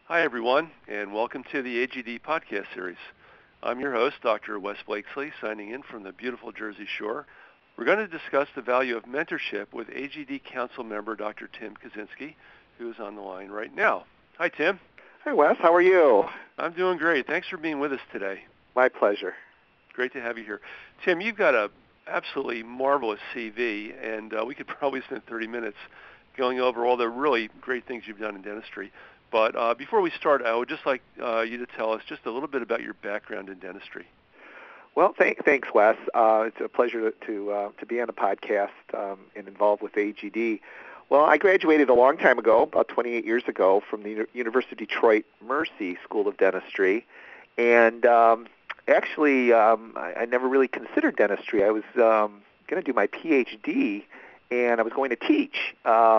Hi, everyone, and welcome to the AGD podcast series. I'm your host, Dr. Wes Blakesley, signing in from the beautiful Jersey Shore. We're going to discuss the value of mentorship with AGD Council member Dr. Tim Kaczynski, who is on the line right now. Hi, Tim. Hi, Wes. How are you? I'm doing great. Thanks for being with us today. My pleasure. Great to have you here. Tim, you've got a absolutely marvelous CV, and we could probably spend 30 minutes going over all the really great things you've done in dentistry. But before we start, I would just like you to tell us just a little bit about your background in dentistry. Well, thanks, Wes. It's a pleasure to be on a podcast and involved with AGD. Well, I graduated a long time ago, about 28 years ago, from the University of Detroit Mercy School of Dentistry. And actually, I never really considered dentistry. I was going to do my PhD, and I was going to teach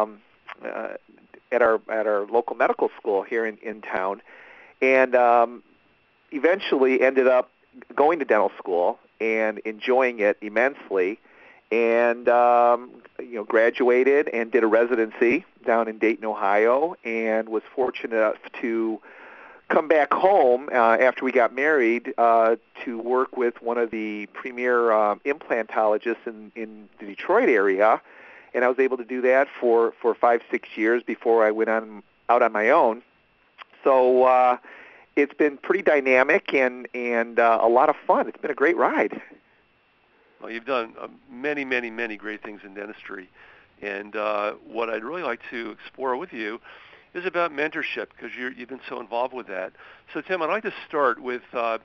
at our local medical school here in town, and eventually ended up going to dental school and enjoying it immensely, and graduated and did a residency down in Dayton, Ohio, and was fortunate enough to come back home after we got married to work with one of the premier implantologists in the Detroit area. And I was able to do that for 5-6 years before I went out on my own. So it's been pretty dynamic and a lot of fun. It's been a great ride. Well, you've done many, many, many great things in dentistry. And what I'd really like to explore with you is about mentorship, because you've been so involved with that. So, Tim, I'd like to start with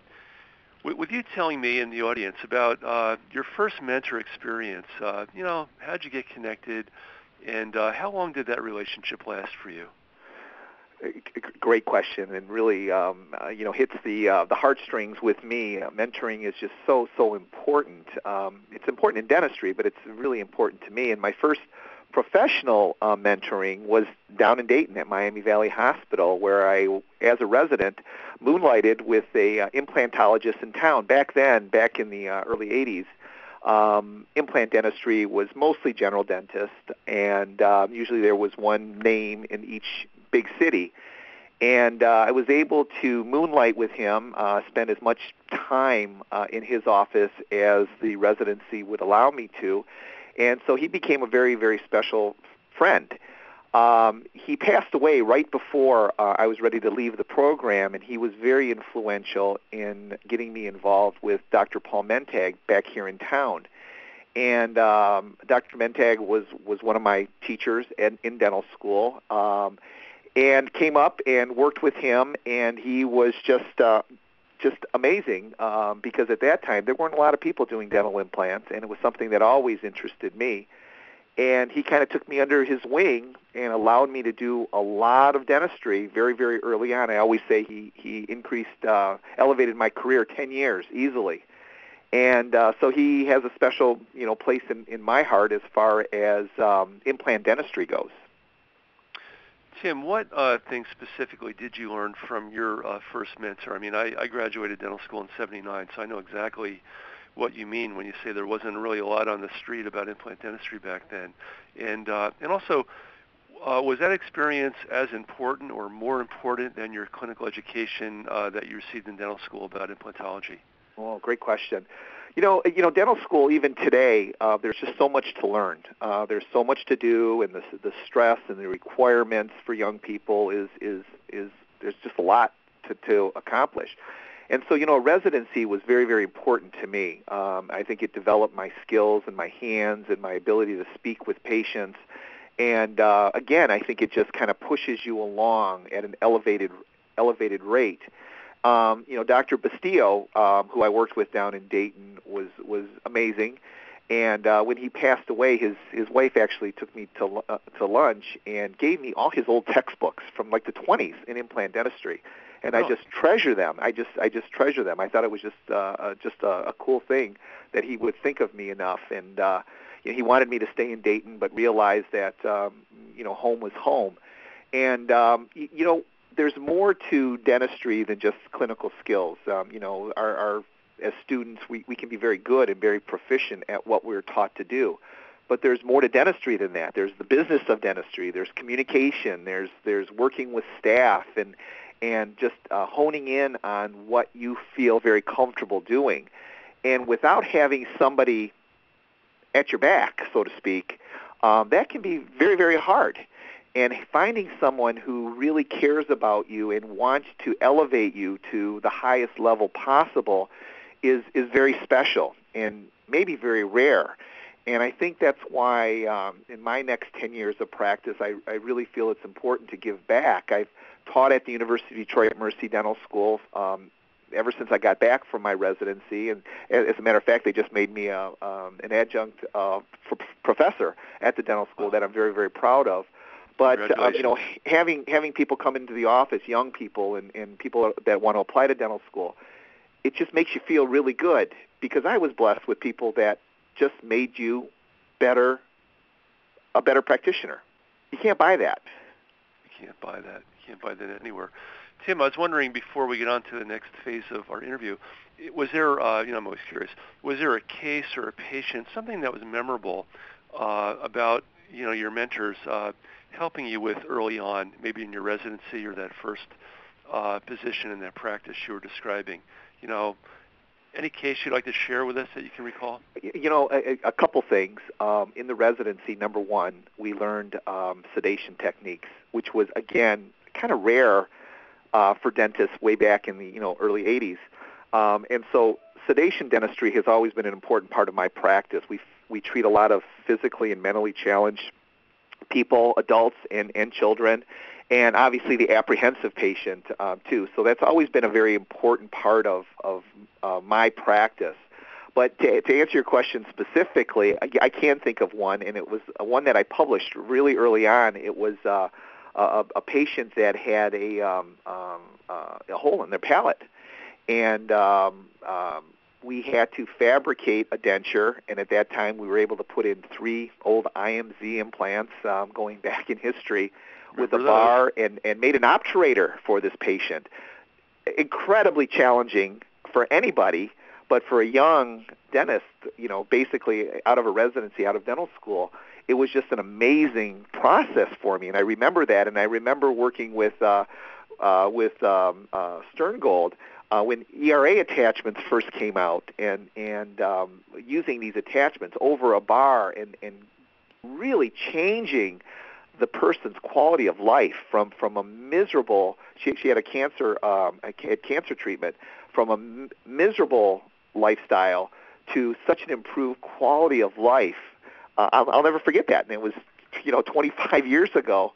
you telling me and the audience about your first mentor experience. How'd you get connected, and how long did that relationship last for you? Great question, and really, hits the heartstrings with me. Mentoring is just so important. It's important in dentistry, but it's really important to me. And my first professional mentoring was down in Dayton at Miami Valley Hospital, where I, as a resident, moonlighted with a implantologist in town. Back in the early 80s, implant dentistry was mostly general dentist, and usually there was one name in each big city. And I was able to moonlight with him, spend as much time in his office as the residency would allow me to. And so he became a very, very special friend. He passed away right before I was ready to leave the program, and he was very influential in getting me involved with Dr. Paul Mentag back here in town. And Dr. Mentag was one of my teachers in dental school, and came up and worked with him, and he was just amazing because at that time there weren't a lot of people doing dental implants, and it was something that always interested me. And he kind of took me under his wing and allowed me to do a lot of dentistry very, very early on. I always say he elevated my career 10 years easily. And so he has a special place in my heart as far as implant dentistry goes. Tim, what things specifically did you learn from your first mentor? I mean, I graduated dental school in '79, so I know exactly what you mean when you say there wasn't really a lot on the street about implant dentistry back then. And also, was that experience as important or more important than your clinical education that you received in dental school about implantology? Oh, great question. Dental school, even today, there's just so much to learn. There's so much to do, and the stress and the requirements for young people is there's just a lot to accomplish. And so, a residency was very, very important to me. I think it developed my skills and my hands and my ability to speak with patients. And again, I think it just kind of pushes you along at an elevated rate. Dr. Bastillo, who I worked with down in Dayton, was amazing. And when he passed away, his wife actually took me to lunch and gave me all his old textbooks from like the 20s in implant dentistry. And I just treasure them. I just treasure them. I thought it was just a cool thing that he would think of me enough. And he wanted me to stay in Dayton, but realized that home was home. And there's more to dentistry than just clinical skills. As students, we can be very good and very proficient at what we're taught to do. But there's more to dentistry than that. There's the business of dentistry. There's communication. There's working with staff, and and just honing in on what you feel very comfortable doing. And without having somebody at your back, so to speak, that can be very, very hard. And finding someone who really cares about you and wants to elevate you to the highest level possible is very special and maybe very rare. And I think that's why in my next 10 years of practice, I really feel it's important to give back. I've taught at the University of Detroit Mercy Dental School ever since I got back from my residency. And as a matter of fact, they just made me an adjunct professor at the dental school that I'm very, very proud of. But having people come into the office, young people and people that want to apply to dental school, it just makes you feel really good, because I was blessed with people that just made you a better practitioner. You can't buy that. You can't buy that. You can't buy that anywhere. Tim, I was wondering, before we get on to the next phase of our interview, was there, I'm always curious, was there a case or a patient, something that was memorable about, your mentors helping you with early on, maybe in your residency or that first position in that practice you were describing? Any case you'd like to share with us that you can recall? A couple things. In the residency, number one, we learned sedation techniques, which was, again, kind of rare for dentists way back in the early 80s. And so sedation dentistry has always been an important part of my practice. We treat a lot of physically and mentally challenged people, adults and children, and obviously the apprehensive patient too. So that's always been a very important part of my practice. But to answer your question specifically, I can think of one, and it was one that I published really early on. It was a patient that had a hole in their palate, and we had to fabricate a denture, and at that time we were able to put in 3 old IMZ implants going back in history with a bar, and made an obturator for this patient. Incredibly challenging for anybody, but for a young dentist, basically out of a residency, out of dental school, it was just an amazing process for me. And I remember that, and I remember working with Sterngold when ERA attachments first came out, and using these attachments over a bar and really changing the person's quality of life from a miserable. She had a cancer treatment, from a miserable lifestyle to such an improved quality of life. I'll never forget that, and it was 25 years ago.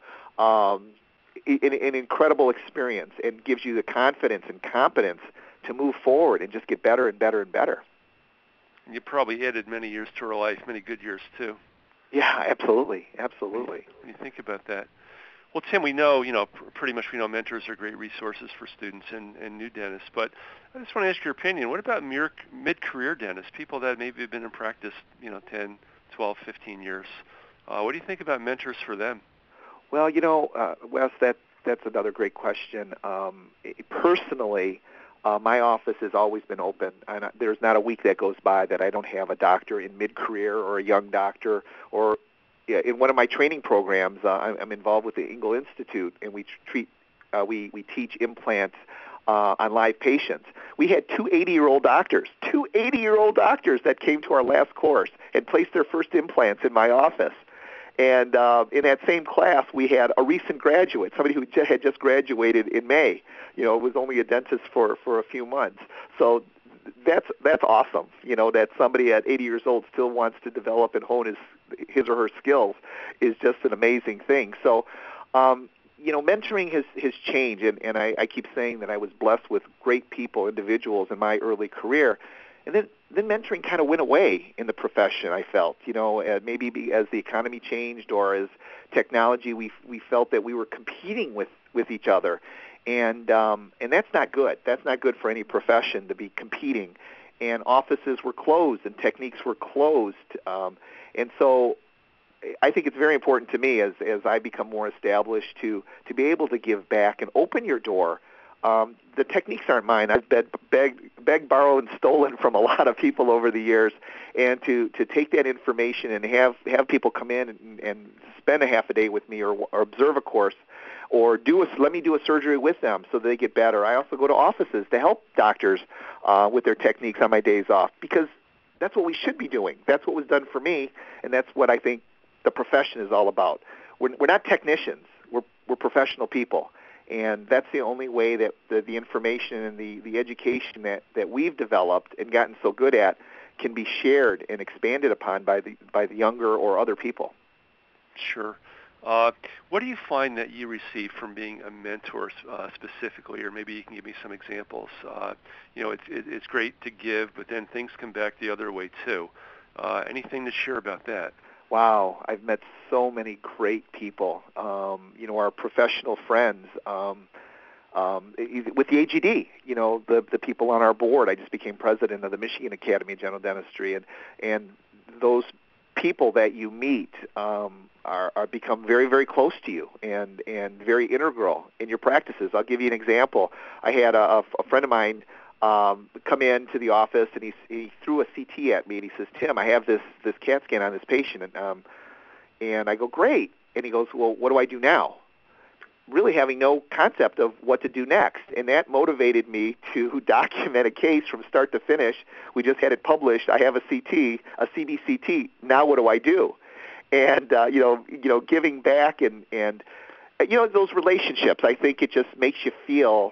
An incredible experience, and gives you the confidence and competence to move forward and just get better and better and better. And you probably added many years to her life, many good years too. Yeah, absolutely. When you think about that. Well, Tim, we know, pretty much we know mentors are great resources for students and new dentists, but I just want to ask your opinion. What about mid-career dentists, people that maybe have been in practice, 10, 12, 15 years? What do you think about mentors for them? Well, Wes, that's another great question. Personally, my office has always been open, and there's not a week that goes by that I don't have a doctor in mid-career or a young doctor. Or in one of my training programs, I'm involved with the Engel Institute, and we teach implants on live patients. We had 2 80-year-old doctors that came to our last course and placed their first implants in my office. And in that same class, we had a recent graduate, somebody who had just graduated in May. Was only a dentist for a few months. So that's awesome. That somebody at 80 years old still wants to develop and hone his or her skills is just an amazing thing. So, mentoring has changed, and I keep saying that I was blessed with great people, individuals in my early career. And then mentoring kind of went away in the profession, I felt. Maybe as the economy changed or as technology, we felt that we were competing with each other. And that's not good. That's not good for any profession to be competing. And offices were closed and techniques were closed. And so I think it's very important to me as I become more established to be able to give back and open your door. The techniques aren't mine. I've begged, borrowed, and stolen from a lot of people over the years, and to take that information and have people come in and spend a half a day with me or observe a course or let me do a surgery with them so they get better. I also go to offices to help doctors with their techniques on my days off, because that's what we should be doing. That's what was done for me, and that's what I think the profession is all about. We're not technicians. We're professional people, and that's the only way that the information and the education that we've developed and gotten so good at can be shared and expanded upon by the younger or other people. Sure. What do you find that you receive from being a mentor specifically, or maybe you can give me some examples? It's great to give, but then things come back the other way too. Anything to share about that? Wow, I've met so many great people. Our professional friends. With the AGD, the people on our board. I just became president of the Michigan Academy of General Dentistry, and those people that you meet are become very, very close to you and very integral in your practices. I'll give you an example. I had a friend of mine come into the office, and he threw a CT at me, and he says, "Tim, I have this CAT scan on this patient," and I go, "Great," and he goes, "Well, what do I do now?" Really having no concept of what to do next, and that motivated me to document a case from start to finish. We just had it published. I have a CBCT. Now what do I do? And giving back and those relationships. I think it just makes you feel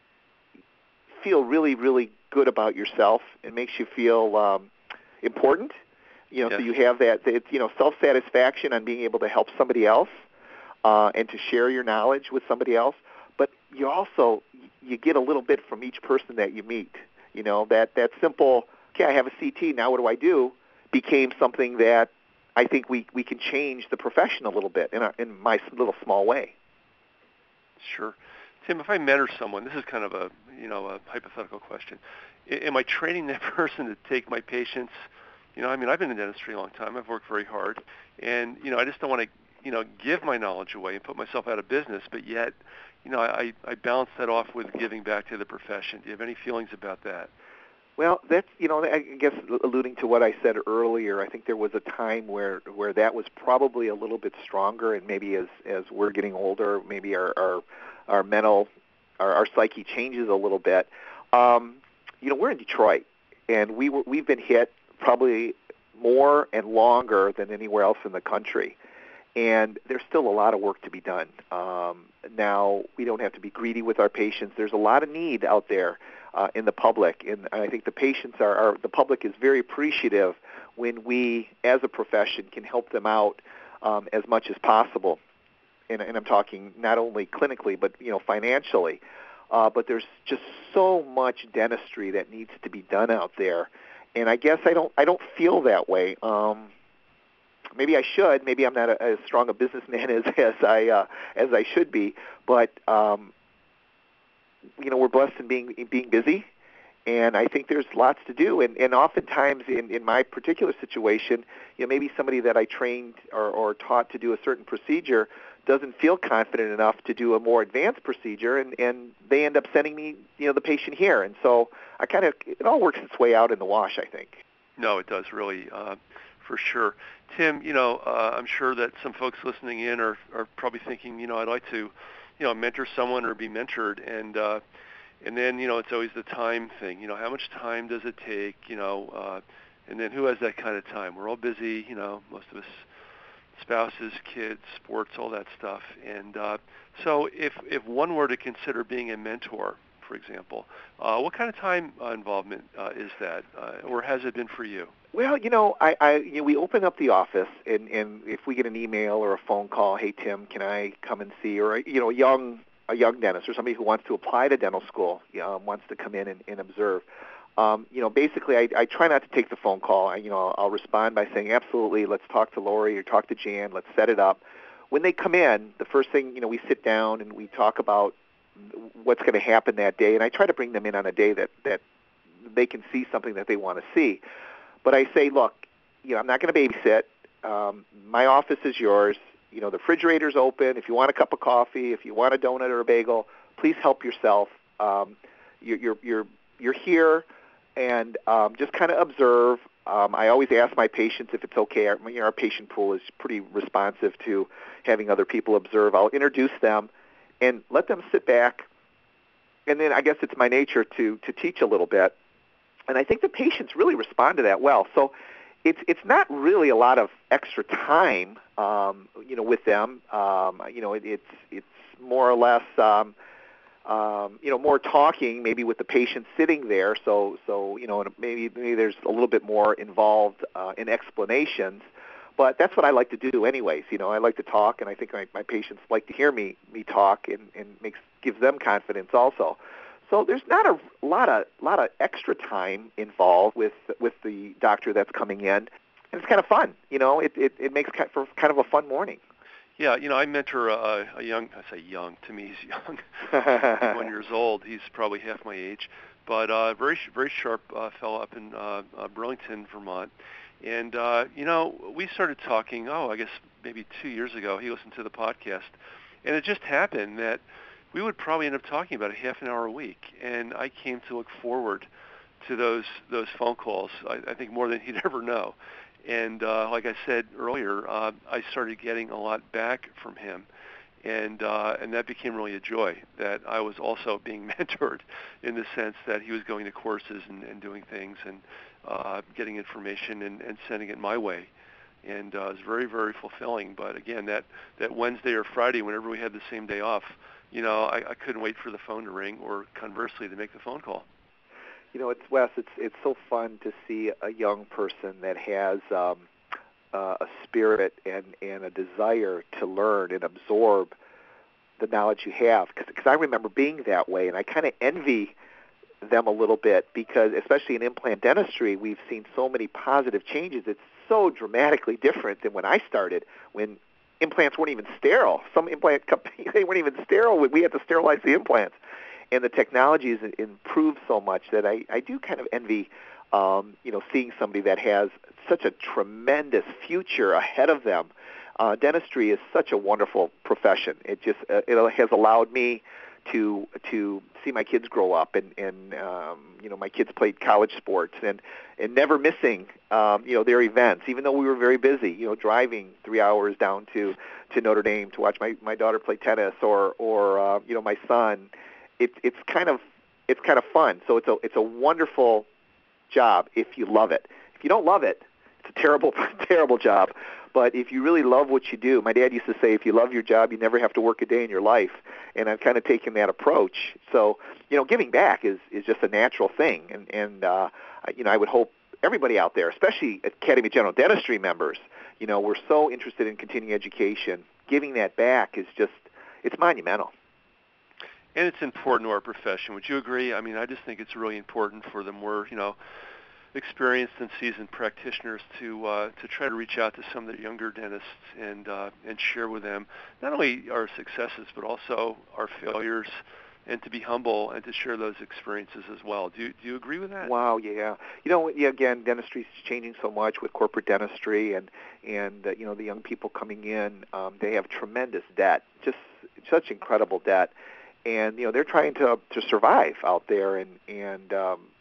really, really good about yourself. It makes you feel important. Yes. So you have that self-satisfaction on being able to help somebody else. And to share your knowledge with somebody else, but you get a little bit from each person that you meet. That simple, okay, I have a CT, now what do I do, became something that I think we can change the profession a little bit in my little small way. Sure. Tim, if I mentor someone, this is kind of a hypothetical question. Am I training that person to take my patients? I've been in dentistry a long time. I've worked very hard, and I just don't want to give my knowledge away and put myself out of business, but yet, I balance that off with giving back to the profession. Do you have any feelings about that? Well, that's, I guess alluding to what I said earlier, I think there was a time where that was probably a little bit stronger, and maybe as we're getting older, maybe our mental, our psyche changes a little bit. We're in Detroit, and we've been hit probably more and longer than anywhere else in the country. And there's still a lot of work to be done. Now, we don't have to be greedy with our patients. There's a lot of need out there in the public, and I think the public is very appreciative when we, as a profession, can help them out as much as possible. And I'm talking not only clinically, but financially. But there's just so much dentistry that needs to be done out there, and I guess I don't feel that way. Maybe I should. Maybe I'm not as strong a businessman as I should be. But we're blessed in being busy, and I think there's lots to do. And oftentimes in my particular situation, maybe somebody that I trained or taught to do a certain procedure doesn't feel confident enough to do a more advanced procedure, and they end up sending me the patient here. And so it all works its way out in the wash, I think. No, it does really. For sure. Tim, I'm sure that some folks listening in are probably thinking, I'd like to, mentor someone or be mentored, and then, it's always the time thing. How much time does it take, and then who has that kind of time? We're all busy, most of us, spouses, kids, sports, all that stuff. And so if one were to consider being a mentor, for example, what kind of time involvement is that, or has it been for you? Well, we open up the office, and if we get an email or a phone call, hey Tim, can I come and see? Or a young dentist or somebody who wants to apply to dental school, wants to come in and observe. Basically, I try not to take the phone call. I'll respond by saying, absolutely, let's talk to Lori or talk to Jan, let's set it up. When they come in, the first thing, we sit down and we talk about what's going to happen that day, and I try to bring them in on a day that they can see something that they want to see. But I say, look, I'm not going to babysit. My office is yours. The refrigerator's open. If you want a cup of coffee, if you want a donut or a bagel, please help yourself. You're here, and just kind of observe. I always ask my patients if it's okay. Our patient pool is pretty responsive to having other people observe. I'll introduce them, and let them sit back. And then I guess it's my nature to teach a little bit. And I think the patients really respond to that well. So it's not really a lot of extra time, with them. It's more or less, more talking maybe with the patient sitting there. So maybe there's a little bit more involved in explanations. But that's what I like to do anyways. I like to talk, and I think my patients like to hear me talk, and gives them confidence also. So there's not a lot of extra time involved with the doctor that's coming in, and it's kind of fun. It makes for kind of a fun morning. Yeah, I mentor a young, I say young, to me he's young, 51 years old. He's probably half my age, but very sharp fellow up in Burlington, Vermont. And, we started talking, I guess maybe 2 years ago. He listened to the podcast, and it just happened that we would probably end up talking about a half an hour a week. And I came to look forward to those phone calls, I think more than he'd ever know. And like I said earlier, I started getting a lot back from him. And that became really a joy, that I was also being mentored in the sense that he was going to courses and doing things and getting information and sending it my way. And it was very, very fulfilling. But again, that Wednesday or Friday, whenever we had the same day off, I couldn't wait for the phone to ring, or conversely to make the phone call. It's Wes. It's so fun to see a young person that has a spirit and a desire to learn and absorb the knowledge you have. Because I remember being that way, and I kind of envy them a little bit, because especially in implant dentistry, we've seen so many positive changes. It's so dramatically different than when I started, when implants weren't even sterile. Some implant companies, they weren't even sterile. We had to sterilize the implants. And the technology has improved so much that I do kind of envy, seeing somebody that has such a tremendous future ahead of them. Dentistry is such a wonderful profession. It just it has allowed me to see my kids grow up, and my kids played college sports, and never missing their events, even though we were very busy. Driving 3 hours down to Notre Dame to watch my daughter play tennis, or my son. It's kind of fun. So it's a wonderful job if you love it. If you don't love it, it's a terrible job. But if you really love what you do, my dad used to say, if you love your job, you never have to work a day in your life. And I've kind of taken that approach. So, giving back is just a natural thing. And I would hope everybody out there, especially Academy of General Dentistry members, we're so interested in continuing education. Giving that back is it's monumental. And it's important to our profession. Would you agree? I mean, I just think it's really important for the more, experienced and seasoned practitioners to try to reach out to some of the younger dentists and share with them not only our successes but also our failures, and to be humble and to share those experiences as well. Do you agree with that? Wow, yeah. Again, dentistry is changing so much with corporate dentistry, and the young people coming in, they have tremendous debt, just such incredible debt. And they're trying to survive out there, and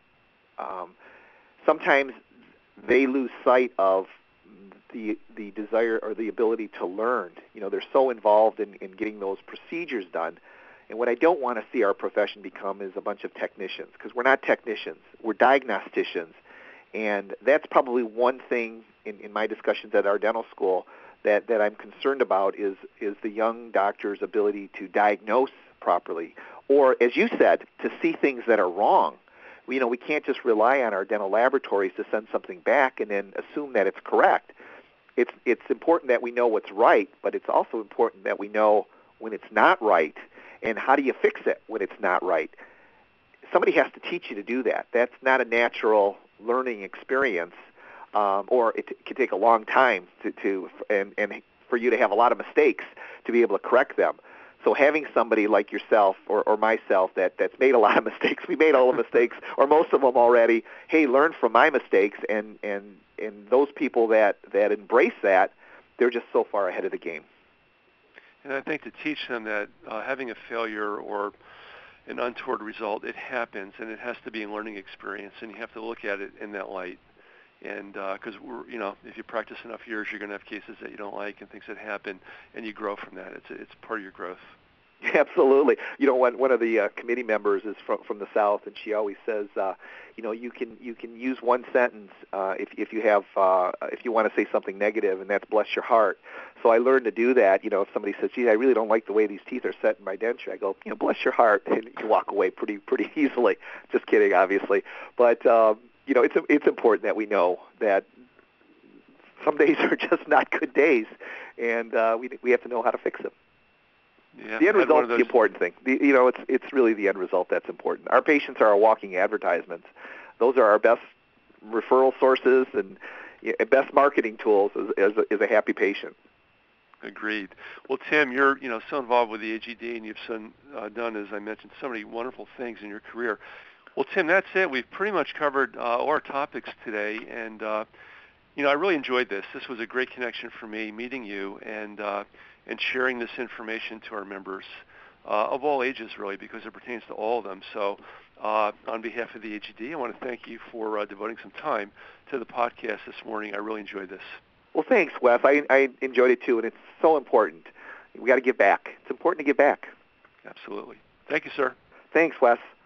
sometimes they lose sight of the desire or the ability to learn. They're so involved in getting those procedures done. And what I don't want to see our profession become is a bunch of technicians, because we're not technicians, we're diagnosticians. And that's probably one thing in my discussions at our dental school that I'm concerned about is the young doctor's ability to diagnose properly, or, as you said, to see things that are wrong. We can't just rely on our dental laboratories to send something back and then assume that it's correct. It's important that we know what's right, but it's also important that we know when it's not right, and how do you fix it when it's not right. Somebody has to teach you to do that. That's not a natural learning experience, or it can take a long time and for you to have a lot of mistakes to be able to correct them. So having somebody like yourself or myself that's made a lot of mistakes, we made all the mistakes, or most of them already, hey, learn from my mistakes, and those people that embrace that, they're just so far ahead of the game. And I think to teach them that having a failure or an untoward result, it happens, and it has to be a learning experience, and you have to look at it in that light. And because if you practice enough years, you're going to have cases that you don't like and things that happen, and you grow from that. It's part of your growth. Absolutely. One of the committee members is from the South, and she always says, you can use one sentence if you want to say something negative, and that's "bless your heart." So I learned to do that. If somebody says, "Gee, I really don't like the way these teeth are set in my denture," I go, "Bless your heart," and you walk away pretty easily. Just kidding, obviously, but it's important that we know that some days are just not good days, and we have to know how to fix them. Yeah, the end result is the important thing. It's really the end result that's important. Our patients are our walking advertisements. Those are our best referral sources and best marketing tools is a happy patient. Agreed. Well, Tim, you're so involved with the AGD, and you've done, as I mentioned, so many wonderful things in your career. Well, Tim, that's it. We've pretty much covered all our topics today, and I really enjoyed this. This was a great connection for me, meeting you and sharing this information to our members of all ages, really, because it pertains to all of them. So on behalf of the AGD, I want to thank you for devoting some time to the podcast this morning. I really enjoyed this. Well, thanks, Wes. I enjoyed it, too, and it's so important. We got to give back. It's important to give back. Absolutely. Thank you, sir. Thanks, Wes.